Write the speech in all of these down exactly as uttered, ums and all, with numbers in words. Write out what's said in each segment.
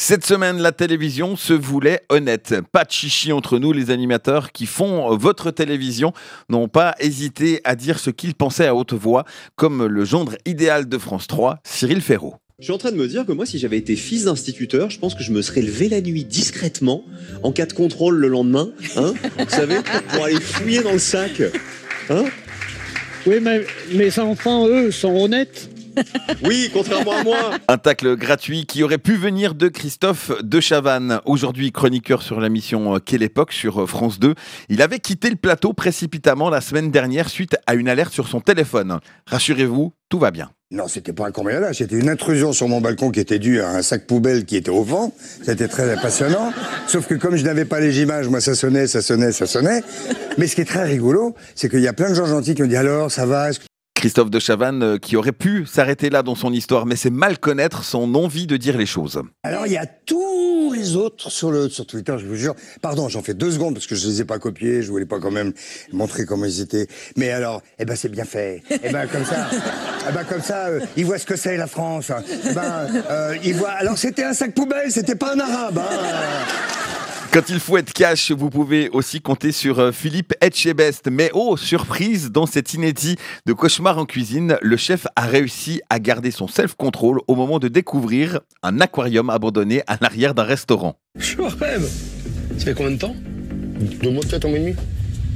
Cette semaine, la télévision se voulait honnête. Pas de chichi entre nous, les animateurs qui font votre télévision n'ont pas hésité à dire ce qu'ils pensaient à haute voix, comme le gendre idéal de France trois, Cyril Ferraud. Je suis en train de me dire que moi, si j'avais été fils d'instituteur, je pense que je me serais levé la nuit discrètement, en cas de contrôle le lendemain, hein, vous savez, pour aller fouiller dans le sac. Hein. Oui, mais mes enfants, eux, sont honnêtes. Oui, contrairement à moi. Un tacle gratuit qui aurait pu venir de Christophe de Chavannes. Aujourd'hui chroniqueur sur la mission Quelle époque sur France deux. Il avait quitté le plateau précipitamment la semaine dernière suite à une alerte sur son téléphone. Rassurez-vous, tout va bien. Non, c'était pas un cambriolage, c'était une intrusion sur mon balcon qui était due à un sac poubelle qui était au vent. C'était très passionnant. Sauf que comme je n'avais pas les images, moi ça sonnait, ça sonnait, ça sonnait. Mais ce qui est très rigolo, c'est qu'il y a plein de gens gentils qui ont dit alors, ça va, est-ce que... Christophe de Chavannes qui aurait pu s'arrêter là dans son histoire, mais c'est mal connaître son envie de dire les choses. Alors il y a tous les autres sur, le, sur Twitter, je vous jure. Pardon, j'en fais deux secondes parce que je les ai pas copiés, je voulais pas quand même montrer comment ils étaient. Mais alors, eh ben c'est bien fait. Eh ben comme ça, eh ben comme ça, euh, ils voient ce que c'est la France. Eh ben euh, ils voient. Alors c'était un sac poubelle, c'était pas un arabe. Hein. Quand il faut être cash, vous pouvez aussi compter sur Philippe Etchebest. Mais oh, surprise, dans cet inédit de Cauchemar en cuisine, le chef a réussi à garder son self-control au moment de découvrir un aquarium abandonné à l'arrière d'un restaurant. Je suis en rêve. Ça fait combien de temps? Deux mois peut-être, un mois et demi.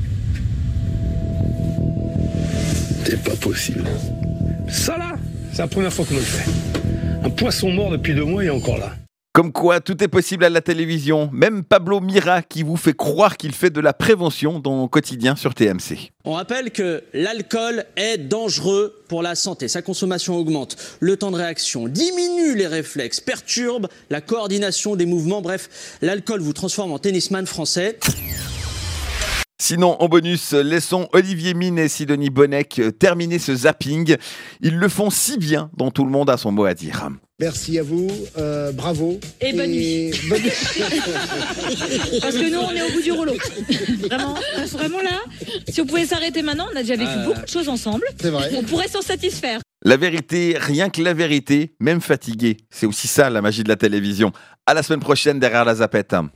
C'est pas possible. Ça là, c'est la première fois qu'on me le fait. Un poisson mort depuis deux mois et encore là. Comme quoi, tout est possible à la télévision. Même Pablo Mira qui vous fait croire qu'il fait de la prévention dans Quotidien sur T M C. On rappelle que l'alcool est dangereux pour la santé. Sa consommation augmente, le temps de réaction diminue les réflexes, perturbe la coordination des mouvements. Bref, l'alcool vous transforme en tennisman français. Sinon, en bonus, laissons Olivier Mine et Sidonie Bonnec terminer ce zapping. Ils le font si bien dont tout le monde a son mot à dire. Merci à vous, euh, bravo. Et bonne nuit. Bonne... Parce que nous, on est au bout du rouleau. Vraiment, vraiment là, si on pouvait s'arrêter maintenant, on a déjà vécu euh... beaucoup de choses ensemble. C'est vrai. On pourrait s'en satisfaire. La vérité, rien que la vérité, même fatigué. C'est aussi ça la magie de la télévision. À la semaine prochaine derrière la zapette.